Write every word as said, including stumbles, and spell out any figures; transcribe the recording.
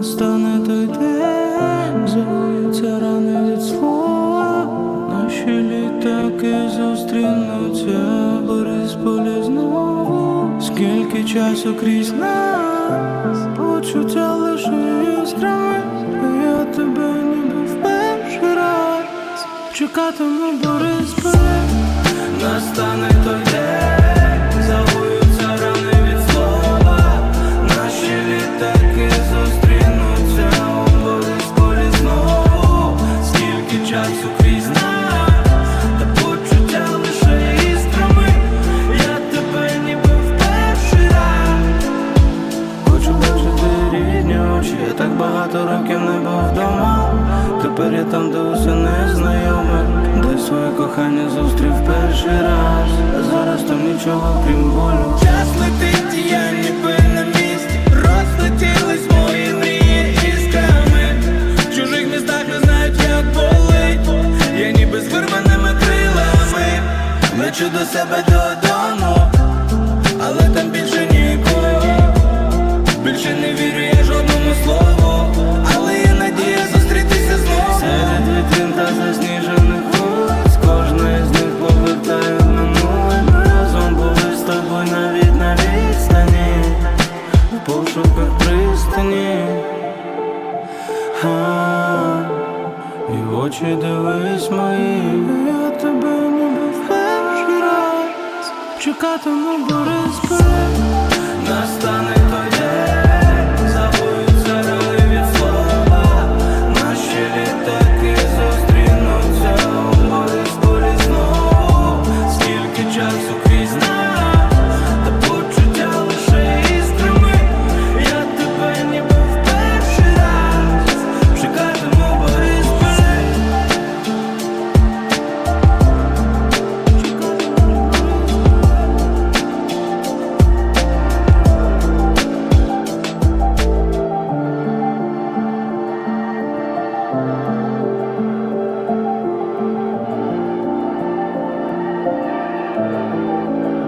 Настане той день, загоються рани від слова. Наші літаки зустрінуться в Борисполі знову. Скільки часу крізь нас, почуття лише іскрами. Я тебе ніби в перший раз чекатиму в Борисполі. Настане той день, загоються рани від слова. Наші літаки зустрінуться у Борисполі знову. Скільки часу крізь нас, та почуття лише іскрами. Я тебе ніби в перший раз хочу бачити рідні очі. Я так багато років не був вдома. Тепер я там, де усе незнайоме, де своє кохання зустрів перший раз. А зараз там нічого крім болю. Час летить, я ніби на місці. Розлетілись мої мрії іскрами. В чужих містах не знають, як болить. Я ніби з вирваними крилами лечу до себе додому, але там більше нікого. Більше не вірю я жодному слову, але є надія зустрітися знову. Серед вітрин та засніжених вулиць, кожна із них повертає в минуле. Ми разом були з тобою навіть на відстані, в пошуках пристані. А, і в очі дивись мої. Я тебе ніби в перший раз чекатиму в Борисполі. Настане той день, забуються рани від слова. Наші літаки зустрінуться у Борисполі знову. Скільки часу крізь нас, та почуття лише іскрами. Я тебе ніби в перший раз чекатиму в Борисполі. Чекатиму в Борисполі.